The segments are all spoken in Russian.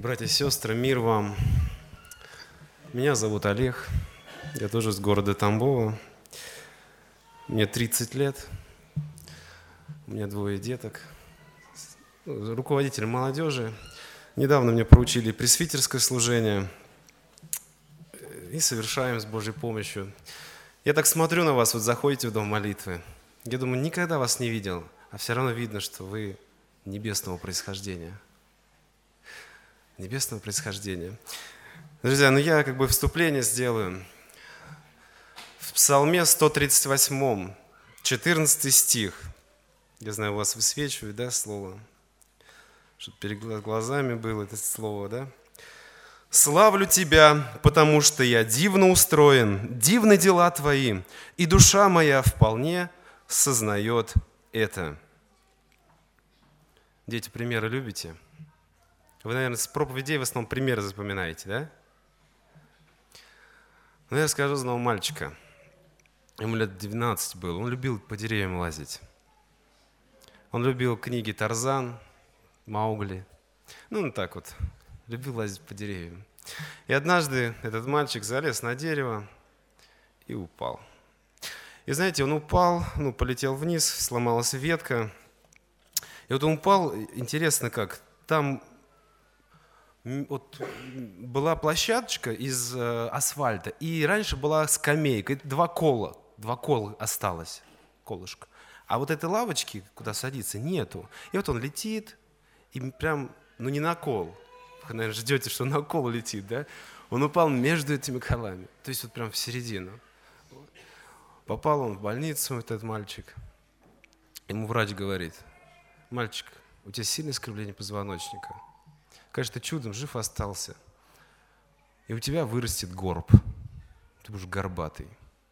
Братья и сестры, мир вам. Меня зовут Олег, я тоже из города Тамбова. Мне 30 лет, у меня 2 деток. Руководитель молодежи. Недавно мне поручили пресвитерское служение и совершаем с Божьей помощью. Я так смотрю на вас, вот заходите в дом молитвы. Я думаю, никогда вас не видел, а все равно видно, что вы небесного происхождения. Небесного происхождения. Друзья, я вступление сделаю. В Псалме 138, 14 стих. Я знаю, у вас высвечивает, да, слово? Чтобы перед глазами было это слово, да? «Славлю Тебя, потому что я дивно устроен, дивны дела Твои, и душа моя вполне сознает это». Дети, примеры любите? Вы, наверное, с проповедей в основном примеры запоминаете, да? Я расскажу одного мальчика. Ему лет 12 было. Он любил по деревьям лазить. Он любил книги Тарзан, Маугли. Так вот, любил лазить по деревьям. И однажды этот мальчик залез на дерево и упал. И знаете, он упал, полетел вниз, сломалась ветка. И вот он упал, интересно как, там вот была площадочка из асфальта, и раньше была скамейка, 2 кола осталось, колышко. А вот этой лавочки, куда садиться, нету. И вот он летит, и прям, не на кол. Вы, наверное, ждете, что на кол летит, да? Он упал между этими колами, то есть вот прям в середину. Попал он в больницу, этот мальчик. Ему врач говорит: мальчик, у тебя сильное искривление позвоночника. Конечно, ты чудом жив остался. И у тебя вырастет горб. Ты будешь горбатый.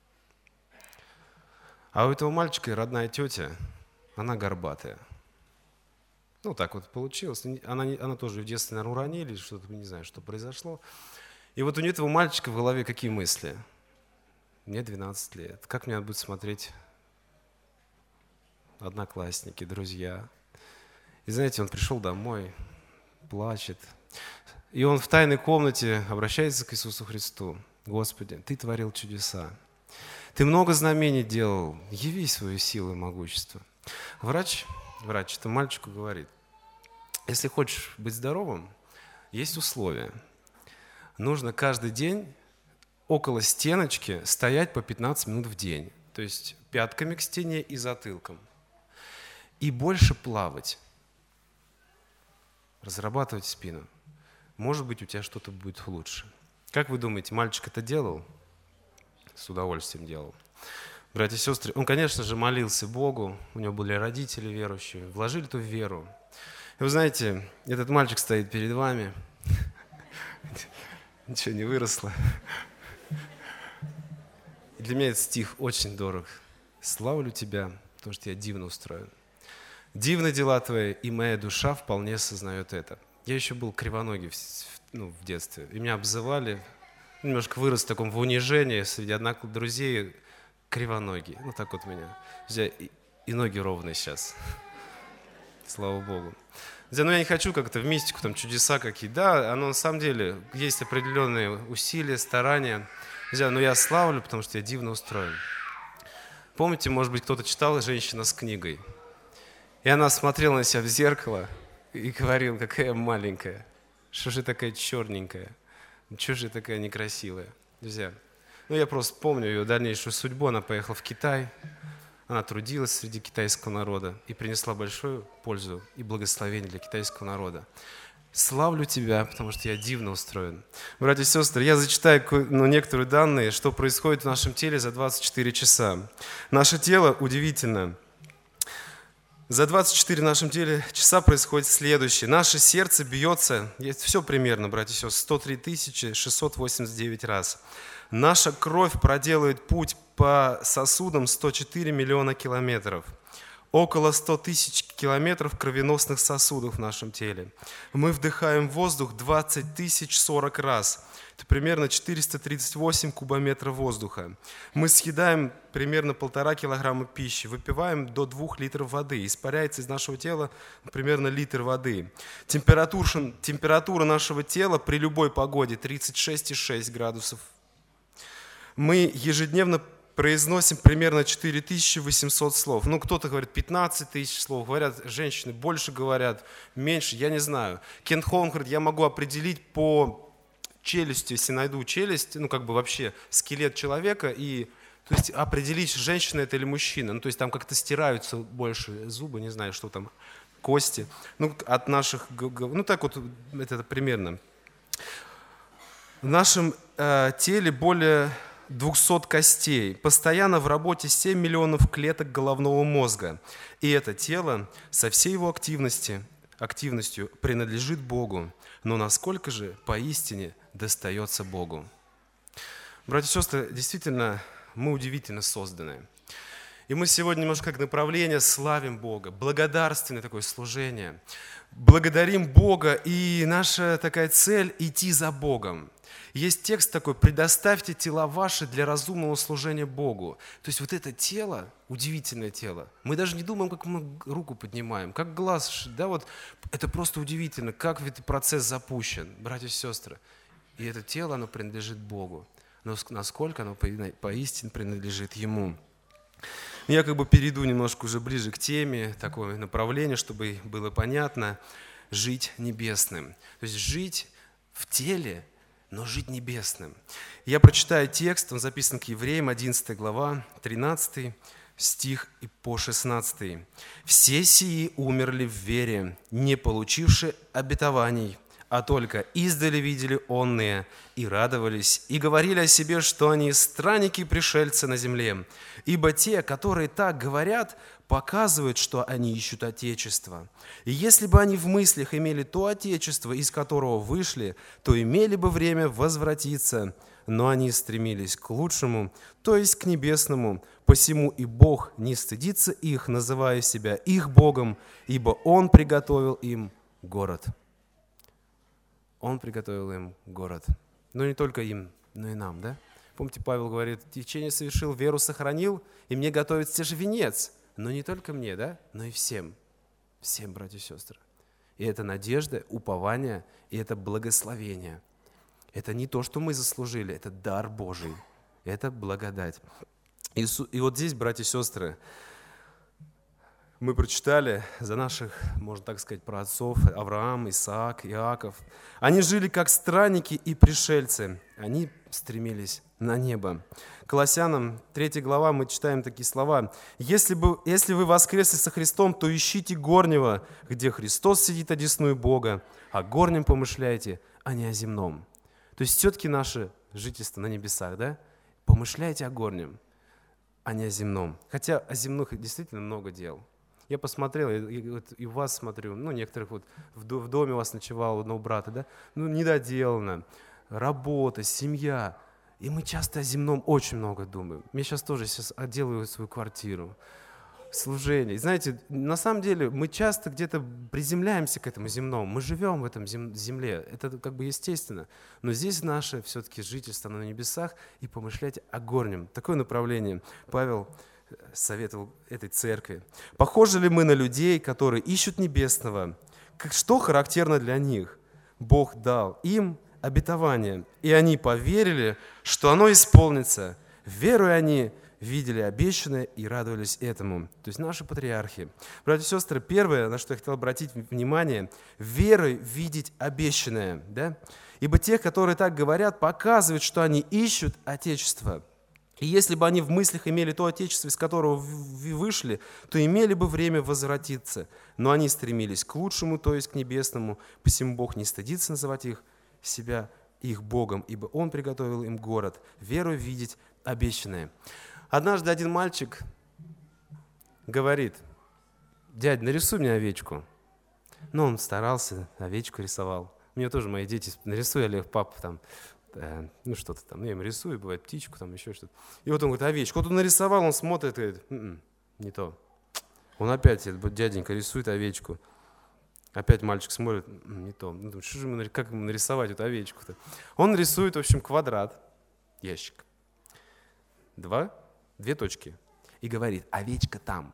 А у этого мальчика родная тетя, она горбатая. Так вот получилось. Она тоже в детстве, наверное, уронили, что-то, не знаю, что произошло. И вот у этого мальчика в голове какие мысли? Мне 12 лет. Как меня будут смотреть одноклассники, друзья? И знаете, он пришел домой, плачет. И он в тайной комнате обращается к Иисусу Христу. Господи, Ты творил чудеса. Ты много знамений делал. Яви свою силу и могущество. Врач этому мальчику говорит: если хочешь быть здоровым, есть условия. Нужно каждый день около стеночки стоять по 15 минут в день. То есть пятками к стене и затылком. И больше плавать. Разрабатывать спину. Может быть, у тебя что-то будет лучше. Как вы думаете, мальчик это делал? С удовольствием делал. Братья и сестры, он, конечно же, молился Богу. У него были родители верующие. Вложили эту веру. И вы знаете, этот мальчик стоит перед вами. Ничего не выросло. И для меня этот стих очень дорог. «Славлю Тебя, потому что я дивно устроен. Дивны дела Твои, и моя душа вполне сознает это». Я еще был кривоногий в детстве, и меня обзывали, немножко вырос в таком в унижении среди друзей, кривоногий. Так вот меня. И ноги ровные сейчас. Слава Богу. Я не хочу как-то в мистику, чудеса какие-то. Да, оно на самом деле, есть определенные усилия, старания. Но я славлю, потому что я дивно устроен. Помните, может быть, кто-то читал «Женщина с книгой»? И она смотрела на себя в зеркало и говорила: какая маленькая, что же такая черненькая, что же такая некрасивая. Друзья, я просто помню ее дальнейшую судьбу. Она поехала в Китай, она трудилась среди китайского народа и принесла большую пользу и благословение для китайского народа. Славлю Тебя, потому что я дивно устроен. Братья и сестры, я зачитаю некоторые данные, что происходит в нашем теле за 24 часа. Наше тело удивительно. За 24 в нашем теле часа происходит следующее. Наше сердце бьется, есть все примерно, братья и сестры, 103 689 раз. Наша кровь проделывает путь по сосудам 104 миллиона километров. около 100 тысяч километров кровеносных сосудов в нашем теле. Мы вдыхаем воздух 20 тысяч 40 раз. Это примерно 438 кубометров воздуха. Мы съедаем примерно 1,5 килограмма пищи, выпиваем до 2 литров воды. Испаряется из нашего тела примерно литр воды. Температура нашего тела при любой погоде 36,6 градусов. Мы ежедневно произносим примерно 4800 слов. Ну, кто-то говорит 15 тысяч слов, говорят женщины, больше говорят, меньше, я не знаю. Кен Хоун говорит, я могу определить по челюсти, если найду челюсть, ну, как бы вообще скелет человека, и то есть определить, женщина это или мужчина. Ну, то есть там как-то стираются больше зубы, не знаю, что там, кости. Ну, от наших, ну, так вот, это примерно. В нашем теле более 200 костей. Постоянно в работе 7 миллионов клеток головного мозга. И это тело со всей его активностью принадлежит Богу. Но насколько же поистине достается Богу? Братья и сестры, действительно, мы удивительно созданы. И мы сегодня немножко как направление славим Бога, благодарственное такое служение. Благодарим Бога, и наша такая цель – идти за Богом. Есть текст такой: «Предоставьте тела ваши для разумного служения Богу». То есть вот это тело, удивительное тело, мы даже не думаем, как мы руку поднимаем, как глаз, да, вот это просто удивительно, как этот процесс запущен, братья и сестры. И это тело, оно принадлежит Богу, но насколько оно поистине принадлежит Ему. Я как бы перейду немножко уже ближе к теме, такое направление, чтобы было понятно. Жить небесным. То есть жить в теле, но жить небесным. Я прочитаю текст, он записан к Евреям, 11 глава, 13 стих и по 16. «Все сии умерли в вере, не получивши обетований, а только издали видели онные, и радовались, и говорили о себе, что они странники и пришельцы на земле. Ибо те, которые так говорят, показывают, что они ищут Отечество. И если бы они в мыслях имели то Отечество, из которого вышли, то имели бы время возвратиться. Но они стремились к лучшему, то есть к небесному. Посему и Бог не стыдится их, называя себя их Богом, ибо Он приготовил им город». Он приготовил им город. Но не только им, но и нам, да? Помните, Павел говорит: «Течение совершил, веру сохранил, и мне готовится те же венец». Но не только мне, да? Но и всем. Всем, братья и сестры. И это надежда, упование, и это благословение. Это не то, что мы заслужили, это дар Божий. Это благодать. И вот здесь, братья и сестры, мы прочитали за наших, можно так сказать, праотцов, Авраам, Исаак, Иаков. Они жили как странники и пришельцы. Они стремились на небо. Колоссянам 3 глава мы читаем такие слова: «Если вы воскресли со Христом, то ищите горнего, где Христос сидит одесную Бога, о горнем помышляйте, а не о земном». То есть все-таки наше жительство на небесах, да? Помышляйте о горнем, а не о земном. Хотя о земных действительно много дел. Я посмотрел, и вас смотрю, ну, некоторых вот в доме у вас ночевал, у одного брата, да? Ну, недоделано, работа, семья. И мы часто о земном очень много думаем. Я сейчас отделываю свою квартиру, служение. И знаете, на самом деле мы часто где-то приземляемся к этому земному. Мы живем в этом земле, это как бы естественно. Но здесь наше все-таки жительство на небесах, и помышлять о горнем. Такое направление Павел советовал этой церкви. Похожи ли мы на людей, которые ищут небесного? Что характерно для них? Бог дал им обетование, и они поверили, что оно исполнится. Веруя они, видели обещанное и радовались этому. То есть наши патриархи. Братья и сестры, первое, на что я хотел обратить внимание, верой видеть обещанное. Да? Ибо те, которые так говорят, показывают, что они ищут Отечество. И если бы они в мыслях имели то Отечество, из которого вышли, то имели бы время возвратиться. Но они стремились к лучшему, то есть к небесному. Посему Бог не стыдится называть себя их Богом, ибо Он приготовил им город, веру видеть обещанное. Однажды один мальчик говорит: «Дядь, нарисуй мне овечку». Ну, он старался, овечку рисовал. Мне тоже мои дети: «Нарисуй, Олег, папа, там, ну что-то там». Я им рисую, бывает птичку, там еще что-то. И вот он говорит: «Овечку». Вот он нарисовал, он смотрит и говорит: не то. Он опять, этот дяденька, рисует овечку. Опять мальчик смотрит, не то. Ну, думает, как ему нарисовать эту овечку-то? Он рисует, в общем, квадрат, ящик. Две точки. И говорит, овечка там.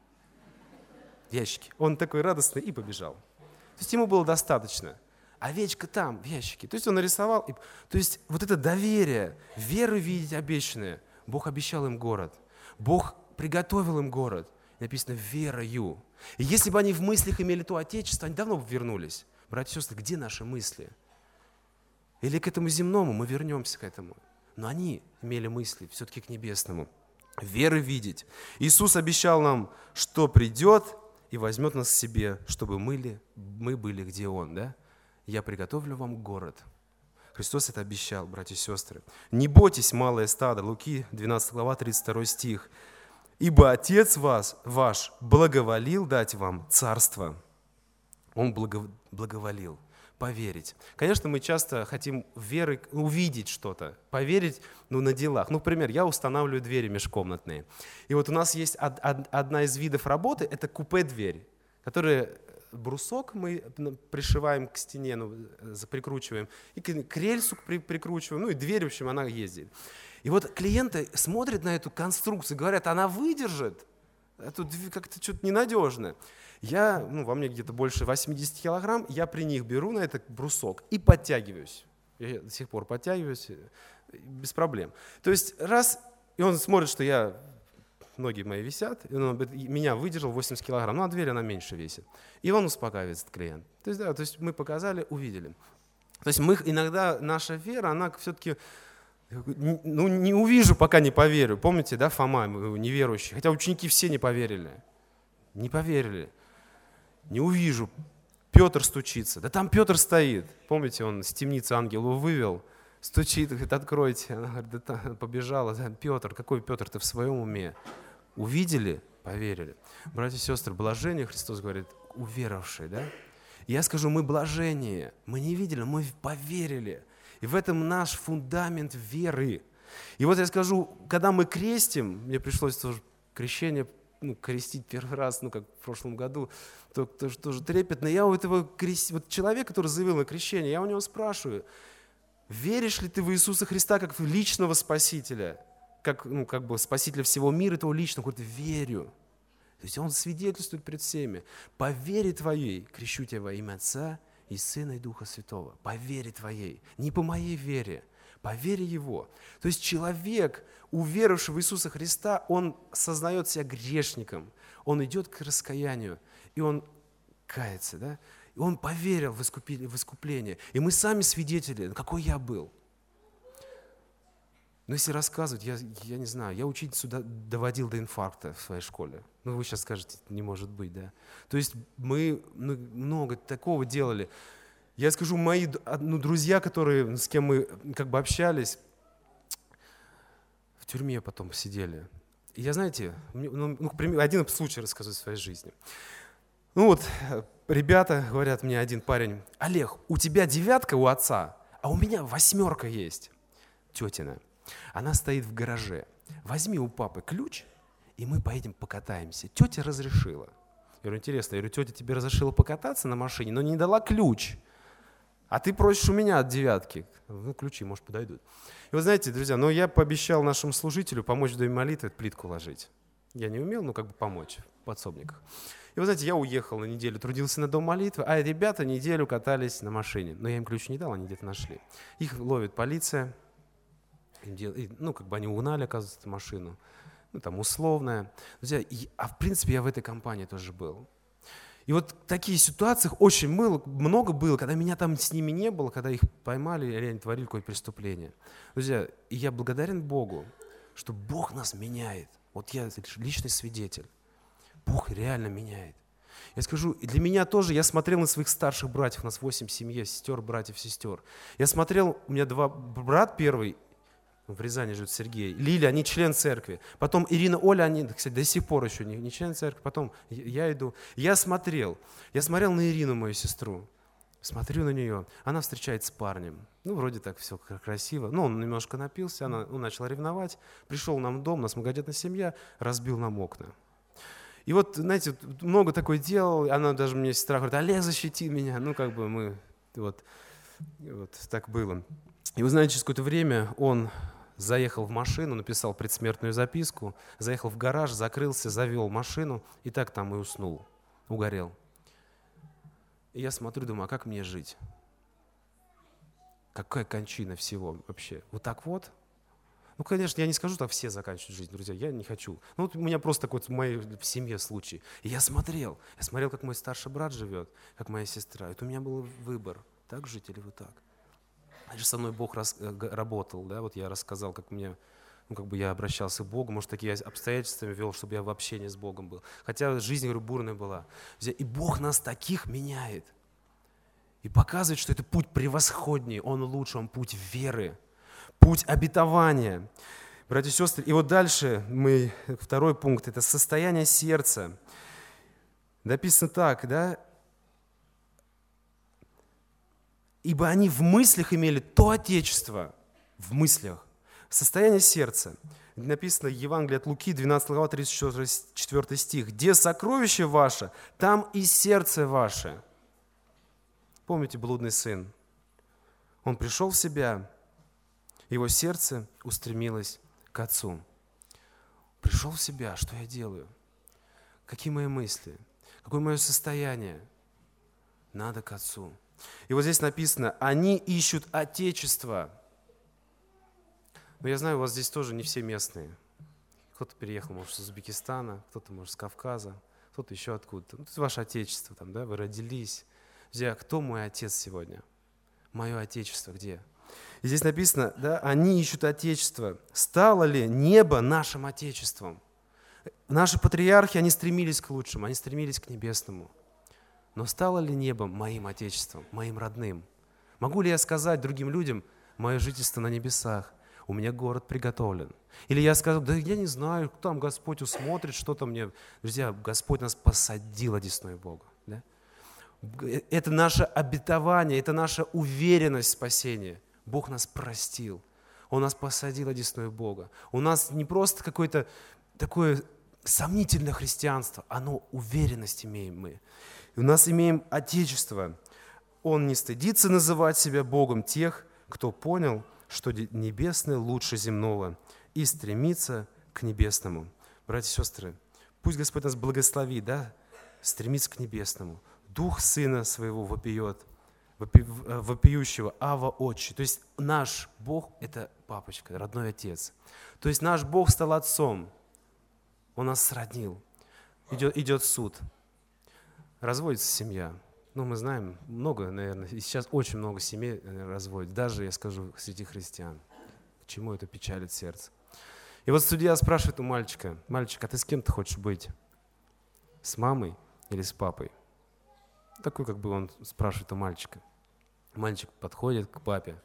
В ящике. Он такой радостный и побежал. То есть ему было достаточно. Овечка там, в ящике. То есть он нарисовал. То есть вот это доверие, веру видеть обещанное. Бог обещал им город. Бог приготовил им город. Написано верою. И если бы они в мыслях имели то отечество, они давно бы вернулись. Братья и сестры, где наши мысли? Или к этому земному, мы вернемся к этому. Но они имели мысли все-таки к небесному. Веры видеть. Иисус обещал нам, что придет и возьмет нас к себе, чтобы мы были, где Он. Да? Я приготовлю вам город. Христос это обещал, братья и сестры. Не бойтесь, малое стадо. Луки, 12 глава, 32 стих. Ибо Отец ваш благоволил дать вам царство. Он благоволил. Поверить. Конечно, мы часто хотим верой увидеть что-то, поверить на делах. Например, я устанавливаю двери межкомнатные. И вот у нас есть одна из видов работы, это купе-дверь, которая брусок мы пришиваем к стене, прикручиваем, и к рельсу прикручиваем, и дверь, в общем, она ездит. И вот клиенты смотрят на эту конструкцию, говорят, она выдержит, это как-то что-то ненадежно. Во мне где-то больше 80 килограмм, я при них беру на этот брусок и подтягиваюсь. Я до сих пор подтягиваюсь, без проблем. То есть и он смотрит, что ноги мои висят, и он говорит, меня выдержал 80 килограмм, а дверь она меньше весит. И он успокаивается, этот клиент. То есть мы показали, увидели. То есть иногда наша вера, она все-таки, не увижу, пока не поверю. Помните, да, Фома, неверующий, хотя ученики все не поверили. Не поверили. Не увижу. Петр стучится. Да там Петр стоит. Помните, он с темницы ангел его вывел, стучит, говорит, откройте. Она говорит, да там побежала. Да, Петр, какой Петр, ты в своем уме? Увидели, поверили. Братья и сестры, блажение, Христос говорит, уверовавшие, да? Я скажу, мы блажение. Мы не видели, мы поверили. И в этом наш фундамент веры. И вот я скажу, когда мы крестим, мне пришлось тоже крещение крестить первый раз, как в прошлом году, тоже трепетно. Я у этого человека, который заявил на крещение, я у него спрашиваю, веришь ли ты в Иисуса Христа как в личного Спасителя, как бы Спасителя всего мира, этого личного? Говорит, верю. То есть он свидетельствует пред всеми. По вере твоей крещу тебя во имя Отца и Сына и Духа Святого. По вере твоей, не по моей вере, по вере Его. То есть человек, уверовавший в Иисуса Христа, он сознает себя грешником, он идет к раскаянию, и он кается, да? И он поверил в искупление. И мы сами свидетели, какой я был. Но если рассказывать, я не знаю, я учительницу доводил до инфаркта в своей школе. Вы сейчас скажете, не может быть, да? То есть мы много такого делали. Я скажу, мои друзья, с кем мы общались, в тюрьме потом сидели. И я, знаете, один случай расскажу в своей жизни. Ребята, говорят мне, один парень, Олег, у тебя 9 у отца, а у меня 8 есть, тетина. Она стоит в гараже. Возьми у папы ключ, и мы поедем покатаемся. Тетя разрешила. Я говорю, интересно, тетя тебе разрешила покататься на машине, но не дала ключ. А ты просишь у меня от 9. Ключи, может, подойдут. И вы знаете, друзья, я пообещал нашему служителю помочь в доме молитвы плитку ложить. Я не умел, помочь в подсобниках. И вы знаете, я уехал на неделю, трудился на дом молитвы, а ребята неделю катались на машине. Но я им ключ не дал, они где-то нашли. Их ловит полиция. Они угнали, оказывается, эту машину. Там условная. Друзья, в принципе, я в этой компании тоже был. И вот в таких ситуациях очень много было, когда меня там с ними не было, когда их поймали, или они творили какое-то преступление. Друзья, и я благодарен Богу, что Бог нас меняет. Вот я личный свидетель. Бог реально меняет. Я скажу, и для меня тоже, я смотрел на своих старших братьев, у нас 8 в семье, братьев, сестер. Я смотрел, у меня 2 брат первый, в Рязани живет Сергей, Лиля, они член церкви. Потом Ирина, Оля, они, кстати, до сих пор еще не член церкви. Потом я иду. Я смотрел на Ирину, мою сестру. Смотрю на нее. Она встречается с парнем. Вроде так все красиво. Он немножко напился, он начал ревновать. Пришел нам в дом, у нас многодетная семья, разбил нам окна. И вот, знаете, много такое делал, она даже мне сестра говорит: Олег, защити меня. Мы, вот так было. И вы знаете, через какое-то время он заехал в машину, написал предсмертную записку, заехал в гараж, закрылся, завел машину и так там и уснул, угорел. И я смотрю, думаю, а как мне жить? Какая кончина всего вообще? Вот так вот? Конечно, я не скажу, так все заканчивают жизнь, друзья, я не хочу. Вот у меня просто такой в моей семье случай. И я смотрел, как мой старший брат живет, как моя сестра. Это у меня был выбор, так жить или вот так. Значит, со мной Бог работал, да, вот я рассказал, как мне, я обращался к Богу, может, такие обстоятельства вел, чтобы я в общении с Богом был. Хотя жизнь, говорю, бурная была. И Бог нас таких меняет. И показывает, что это путь превосходней, он лучше, он путь веры, путь обетования. Братья и сестры, и вот дальше второй пункт, это состояние сердца. Написано так, да? Ибо они в мыслях имели то Отечество, в мыслях, состояние сердца. Написано в Евангелии от Луки, 12 глава, 34 стих. «Где сокровище ваше, там и сердце ваше». Помните, блудный сын? Он пришел в себя, его сердце устремилось к Отцу. Пришел в себя, что я делаю? Какие мои мысли? Какое мое состояние? Надо к Отцу. И вот здесь написано, они ищут Отечество. Но я знаю, у вас здесь тоже не все местные. Кто-то переехал, может, с Узбекистана, кто-то, может, с Кавказа, кто-то еще откуда-то. Это ваше Отечество, там, да, вы родились. Друзья, кто мой Отец сегодня? Мое Отечество где? И здесь написано, да, они ищут Отечество. Стало ли небо нашим Отечеством? Наши патриархи, они стремились к лучшему, они стремились к небесному. Но стало ли небо моим Отечеством, моим родным? Могу ли я сказать другим людям, мое жительство на небесах, у меня город приготовлен? Или я скажу, да я не знаю, там Господь усмотрит, что-то мне... Друзья, Господь нас посадил одесной Бога. Да? Это наше обетование, это наша уверенность в спасении. Бог нас простил, Он нас посадил одесной Бога. У нас не просто какое-то такое сомнительное христианство, оно уверенность имеем мы. У нас имеем Отечество. Он не стыдится называть себя Богом тех, кто понял, что небесное лучше земного, и стремится к небесному. Братья и сестры, пусть Господь нас благословит, да, стремиться к небесному. Дух Сына Своего вопиет, вопиющего, Ава Отче. То есть наш Бог – это папочка, родной Отец. То есть наш Бог стал Отцом. Он нас сроднил. Идет суд. Разводится семья. Мы знаем, много, наверное, и сейчас очень много семей разводят, даже, я скажу, среди христиан. К чему это печалит сердце? И вот судья спрашивает у мальчика: мальчик, а ты с кем ты хочешь быть? С мамой или с папой? Такой, он спрашивает у мальчика. Мальчик подходит к папе.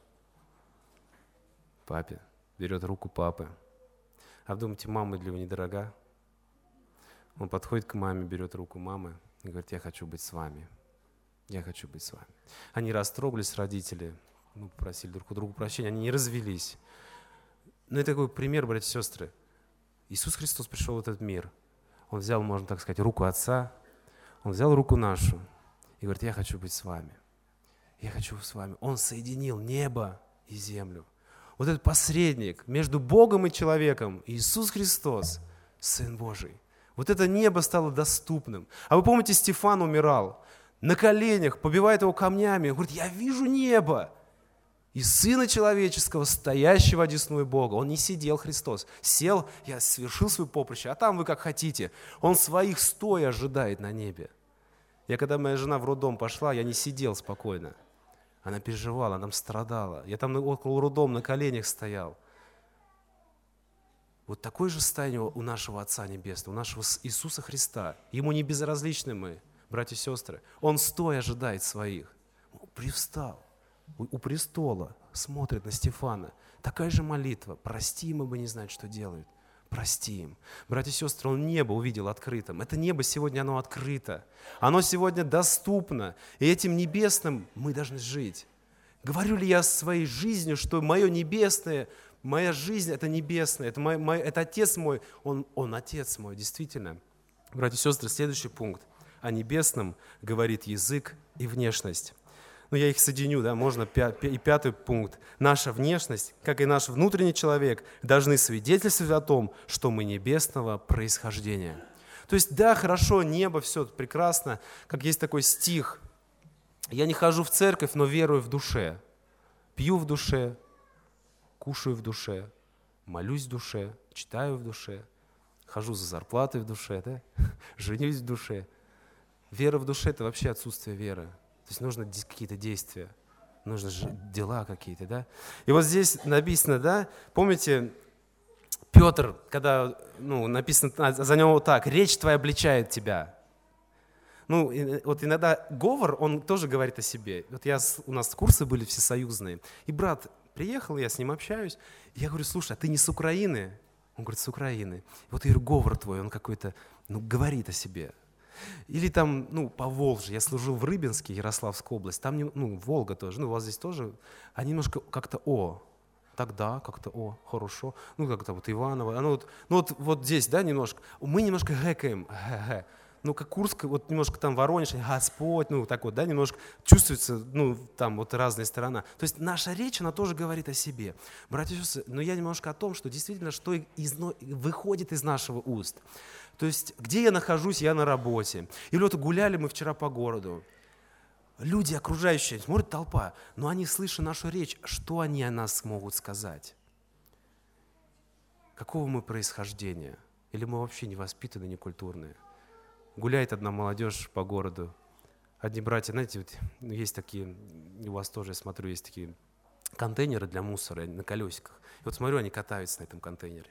Папе, берет руку папы. А вы думаете, мама для него недорога? Он подходит к маме, берет руку мамы и говорит: я хочу быть с вами. Я хочу быть с вами. Они растроглись, родители, попросили друг у друга прощения, они не развелись. Но это такой пример, братья и сестры. Иисус Христос пришел в этот мир. Он взял, можно так сказать, руку Отца, Он взял руку нашу и говорит: я хочу быть с вами. Я хочу с вами. Он соединил небо и землю. Вот этот посредник между Богом и человеком, Иисус Христос, Сын Божий. Вот это небо стало доступным. А вы помните, Стефан умирал на коленях, побивает его камнями. Он говорит: я вижу небо и Сына Человеческого, стоящего одесную Бога. Он не сидел, Христос. Сел, я совершил свое поприще, а там вы как хотите. Он своих стоя ожидает на небе. Когда моя жена в роддом пошла, я не сидел спокойно. Она переживала, она страдала. Я там около роддома на коленях стоял. Вот такое же состояние у нашего Отца Небесного, у нашего Иисуса Христа. Ему не безразличны мы, братья и сестры. Он стоя ожидает своих. Он привстал у престола, смотрит на Стефана. Такая же молитва. Прости им, ибо не знают, что делают. Прости им. Братья и сестры, он небо увидел открытым. Это небо сегодня, оно открыто. Оно сегодня доступно. И этим небесным мы должны жить. Говорю ли я своей жизнью, что мое небесное, моя жизнь – это небесное, это Отец мой, он Отец мой, действительно. Братья и сестры, следующий пункт. О небесном говорит язык и внешность. Ну, я их соединю, да, можно и пятый пункт. Наша внешность, как и наш внутренний человек, должны свидетельствовать о том, что мы небесного происхождения. То есть, да, хорошо, небо, все прекрасно, как есть такой стих. Я не хожу в церковь, но верую в душе. Пью в душе, кушаю в душе, молюсь в душе, читаю в душе, хожу за зарплатой в душе, да? Женюсь в душе. Вера в душе – это вообще отсутствие веры. То есть нужно какие-то действия, нужно дела какие-то, да? И вот здесь написано, да, помните, Петр, когда, написано за него так: «Речь твоя обличает тебя». Вот иногда говор, он тоже говорит о себе. Вот у нас курсы были всесоюзные, и брат приехал, я с ним общаюсь, и я говорю: слушай, а ты не с Украины? Он говорит: с Украины. И вот я говорю: говор твой, он какой-то, говорит о себе. Или там, по Волжье, я служил в Рыбинске, Ярославская область, там, Волга тоже, у вас здесь тоже, а немножко как-то тогда как-то хорошо, как-то вот Иваново, вот здесь, да, немножко, мы немножко гэкаем, как Курск, вот немножко там Воронеж, Господь, так вот, да, немножко чувствуется, там вот разная сторона. То есть наша речь, она тоже говорит о себе. Братья и сестры, но я немножко о том, что действительно, что выходит из нашего уст. То есть где я нахожусь, я на работе. Или вот гуляли мы вчера по городу. Люди окружающие, смотрят толпа, но они, слыша нашу речь, что они о нас могут сказать? Какого мы происхождения? Или мы вообще не воспитаны, не культурные? Гуляет одна молодежь по городу. Одни братья, знаете, вот есть такие, у вас тоже, я смотрю, есть такие контейнеры для мусора на колесиках. И вот смотрю, они катаются на этом контейнере.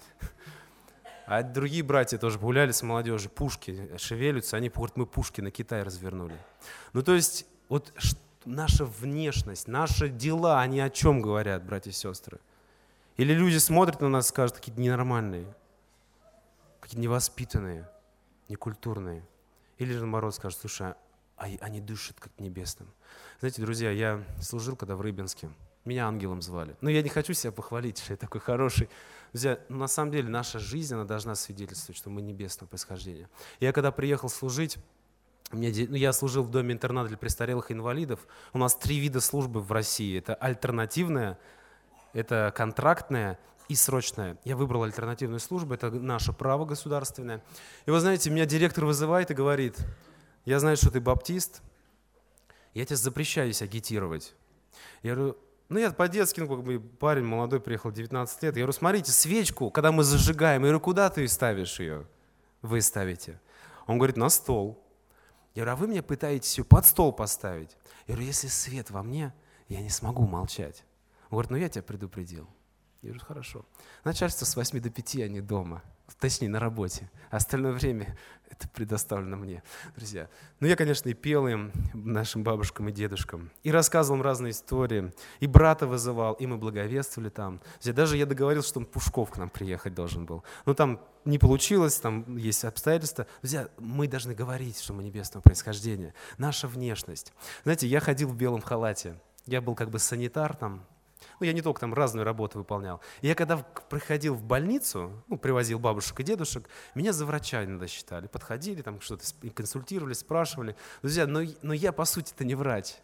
А другие братья тоже гуляли с молодежью, пушки шевелятся, они говорят: мы пушки на Китай развернули. То есть вот наша внешность, наши дела, они о чем говорят, братья и сестры? Или люди смотрят на нас и скажут: какие-то ненормальные, какие-то невоспитанные, некультурные. Или же наоборот скажут: слушай, они дышат как небесным. Знаете, друзья, я служил когда в Рыбинске, меня ангелом звали. Я не хочу себя похвалить, что я такой хороший. Друзья, на самом деле наша жизнь, она должна свидетельствовать, что мы небесного происхождения. Я когда приехал служить, я служил в доме-интернат для престарелых и инвалидов. У нас 3 вида службы в России. Это альтернативная, это контрактная и срочная. Я выбрал альтернативную службу, это наше право государственное. И вы знаете, меня директор вызывает и говорит: я знаю, что ты баптист, я тебе запрещаю здесь агитировать. Я говорю: я по-детски, парень молодой, приехал 19 лет. Я говорю: смотрите, свечку, когда мы зажигаем, я говорю: куда ты ставишь ее? Вы ставите. Он говорит: на стол. Я говорю: а вы мне пытаетесь ее под стол поставить? Я говорю: если свет во мне, я не смогу молчать. Он говорит: я тебя предупредил. Я говорю: хорошо. Начальство с 8 до 5, они дома. Точнее, на работе. Остальное время это предоставлено мне, друзья. Я, конечно, и пел им, нашим бабушкам и дедушкам, и рассказывал им разные истории, и брата вызывал, и мы благовествовали там. Даже я договорился, что он Пушков к нам приехать должен был. Но там не получилось, там есть обстоятельства. Друзья, мы должны говорить, что мы небесного происхождения. Наша внешность. Знаете, я ходил в белом халате. Я был как бы санитар там. Я не только там разную работу выполнял. И я когда приходил в больницу, привозил бабушек и дедушек, меня за врача иногда считали. Подходили, там что-то консультировали, спрашивали. Друзья, но я по сути-то не врач.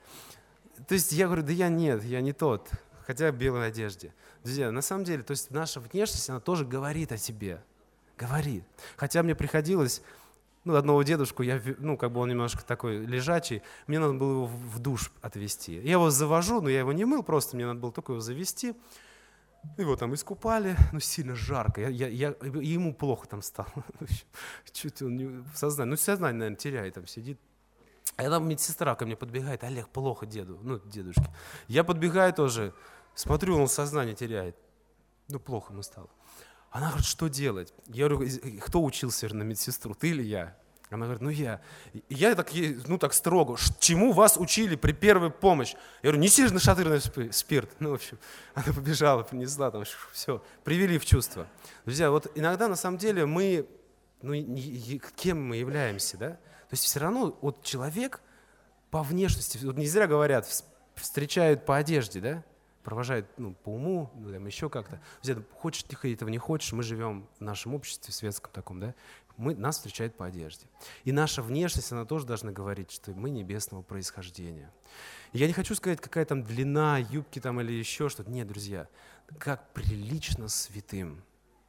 То есть я говорю: да я не тот, хотя в белой одежде. Друзья, на самом деле, то есть наша внешность, она тоже говорит о тебе. Говорит. Хотя мне приходилось... одного дедушку, он немножко такой лежачий, мне надо было его в душ отвезти. Я его завожу, но я его не мыл, просто мне надо было только его завести. Его там искупали, сильно жарко, ему плохо там стало. Чуть он сознание, сознание, наверное, теряет, там сидит. А там медсестра ко мне подбегает: Олег, плохо дедушке. Я подбегаю тоже, смотрю, он сознание теряет. Плохо ему стало. Она говорит: что делать? Я говорю: кто учился на медсестру, ты или я? Она говорит: я. Я так строго: чему вас учили при первой помощи? Я говорю: неси нашатырный спирт. В общем, она побежала, принесла, там все, привели в чувство. Друзья, вот иногда на самом деле мы, кем мы являемся, да? То есть все равно человек по внешности, не зря говорят, встречают по одежде, да? Провожают по уму, еще как-то. Хочешь ты этого не хочешь, мы живем в нашем обществе светском таком, да? нас встречают по одежде. И наша внешность, она тоже должна говорить, что мы небесного происхождения. И я не хочу сказать, какая там длина юбки там, или еще что-то. Нет, друзья, как прилично святым.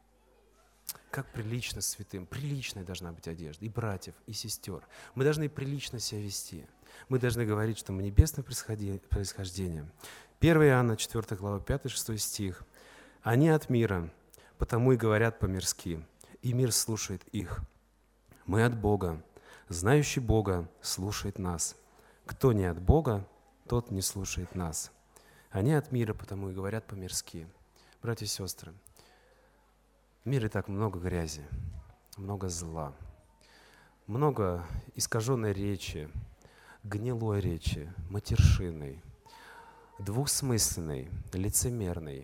Как прилично святым. Приличная должна быть одежда. И братьев, и сестер. Мы должны прилично себя вести. Мы должны говорить, что мы небесное происхождение. 1 Иоанна, 4 глава, 5-6 стих. «Они от мира, потому и говорят по-мирски, и мир слушает их. Мы от Бога, знающий Бога слушает нас. Кто не от Бога, тот не слушает нас. Они от мира, потому и говорят по-мирски». Братья и сестры, в мире так много грязи, много зла, много искаженной речи, гнилой речи, матершинной, двухсмысленной, лицемерной.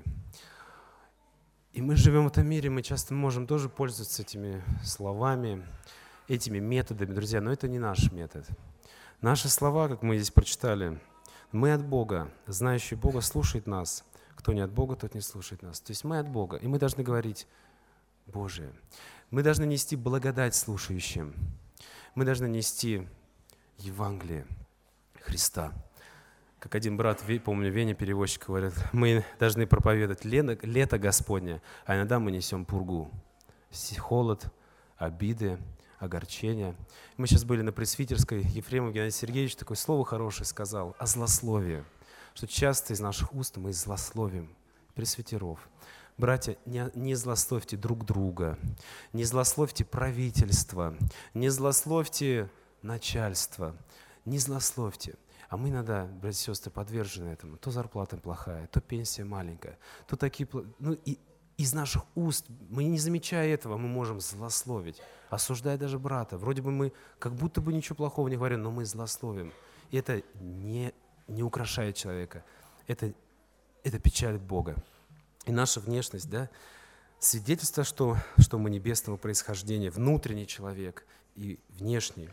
И мы живем в этом мире, мы часто можем тоже пользоваться этими словами, этими методами, друзья, но это не наш метод. Наши слова, как мы здесь прочитали, мы от Бога, знающий Бога слушает нас. Кто не от Бога, тот не слушает нас. То есть мы от Бога, и мы должны говорить Божие. Мы должны нести благодать слушающим. Мы должны нести Евангелие Христа. Как один брат, помню, Веня, переводчик, говорит, мы должны проповедовать лето Господне, а иногда мы несем пургу. Холод, обиды, огорчения. Мы сейчас были на Пресвитерской, Ефремов Геннадий Сергеевич такое слово хорошее сказал о злословии, что часто из наших уст мы злословим пресвитеров. Братья, не злословьте друг друга, не злословьте правительство, не злословьте начальство, не злословьте. А мы иногда, братья и сестры, подвержены этому. То зарплата плохая, то пенсия маленькая, то такие... и из наших уст, мы не замечая этого, мы можем злословить, осуждая даже брата. Вроде бы мы как будто бы ничего плохого не говорим, но мы злословим. И это не украшает человека, это печалит Бога. И наша внешность, да, свидетельство, что мы небесного происхождения, внутренний человек и внешний.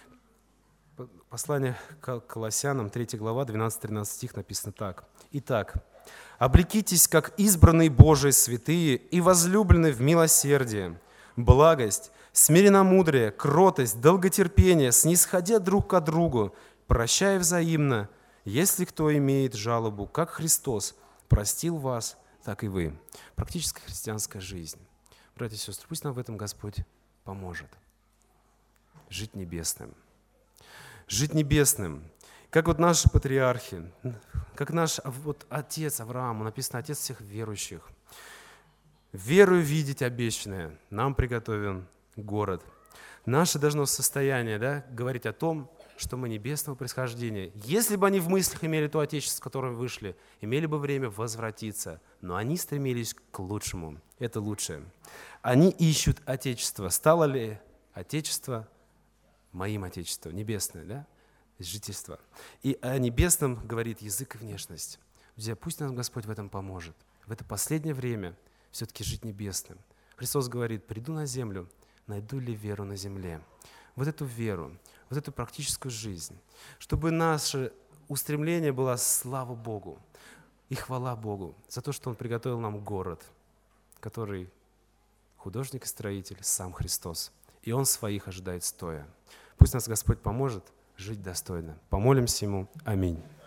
Послание к Колоссянам, 3 глава, 12-13 стих написано так. «Итак, облекитесь, как избранные Божии святые и возлюбленные в милосердие, благость, смиренномудрие, кротость, долготерпение, снисходя друг к другу, прощая взаимно, если кто имеет жалобу, как Христос простил вас, так и вы». Практическая христианская жизнь. Братья и сестры, пусть нам в этом Господь поможет. Жить небесным. Жить небесным. Как вот наши патриархи, как наш отец Авраам, написано, отец всех верующих. Верою видеть обещанное, нам приготовлен город. Наше должно состояние, да, говорить о том, что мы небесного происхождения. Если бы они в мыслях имели то отечество, с которого вышли, имели бы время возвратиться, но они стремились к лучшему. Это лучшее. Они ищут отечество. Стало ли отечество моим отечеством, небесное, да? Жительство. И о небесном говорит язык и внешность. Друзья, пусть нам Господь в этом поможет. В это последнее время все-таки жить небесным. Христос говорит, приду на землю, найду ли веру на земле. Вот эту веру, вот эту практическую жизнь, чтобы наше устремление было слава Богу и хвала Богу за то, что Он приготовил нам город, который художник и строитель сам Христос. И Он своих ожидает стоя. Пусть нас Господь поможет жить достойно. Помолимся Ему. Аминь.